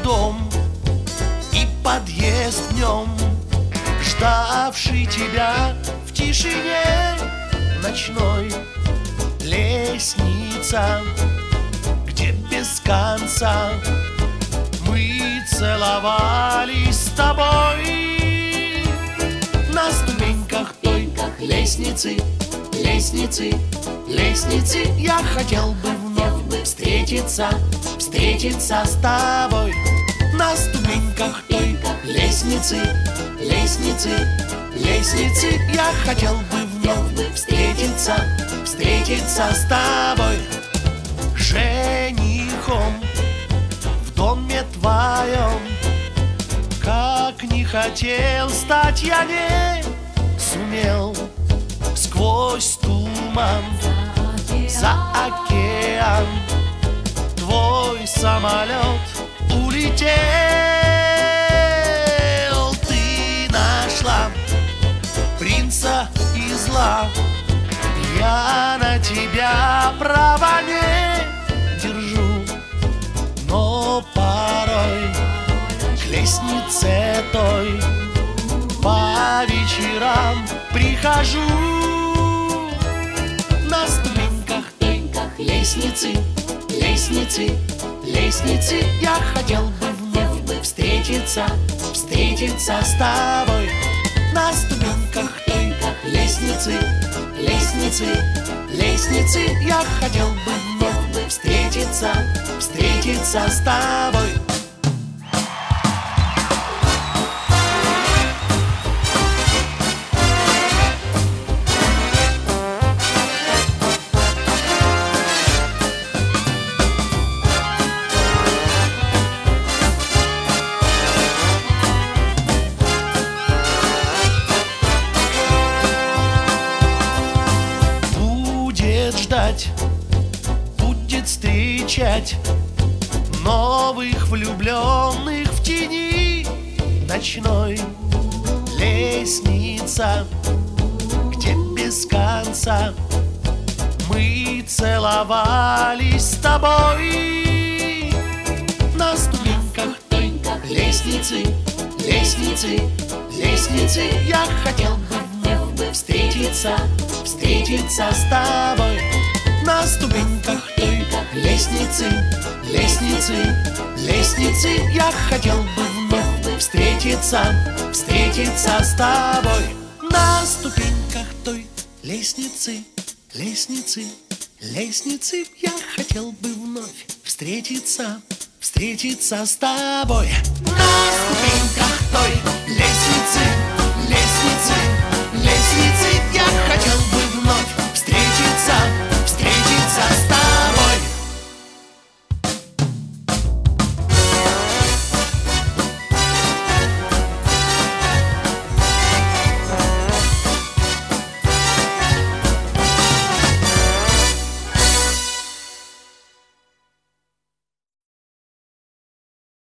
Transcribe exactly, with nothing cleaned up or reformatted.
дом и подъезд в нем, ждавший тебя в тишине ночной. Лестница, где без конца мы целовались с тобой. На ступеньках той лестницы, лестницы, лестницы я хотел бы вновь встретиться, встретиться с тобой. На ступеньках той лестницы, лестницы, лестницы я хотел бы вновь встретиться, встретиться с тобой. Женихом в доме твоем, как не хотел стать, я не сумел. Сквозь туман, за океан твой самолет улетел. Ты нашла принца и зла, я на тебя права не держу, но порой к лестнице той по вечерам прихожу. На ступеньках лестницы, лестницы, лестницы я хотел бы вновь встретиться, встретиться с тобой. На ступеньках лестницы, лестницы, лестницы я хотел бы вновь встретиться, встретиться с тобой. Ждать, будет встречать новых влюбленных в тени ночной. Лестница, где без конца мы целовались с тобой. На ступеньках лестницы, лестницы, лестницы я хотел бы вновь встретиться, встретиться с тобой. На ступеньках лестницы, лестницы, лестницы я хотел бы вновь встретиться, встретиться с тобой. На ступеньках той лестницы, лестницы, лестницы я хотел бы вновь встретиться, встретиться с тобой. На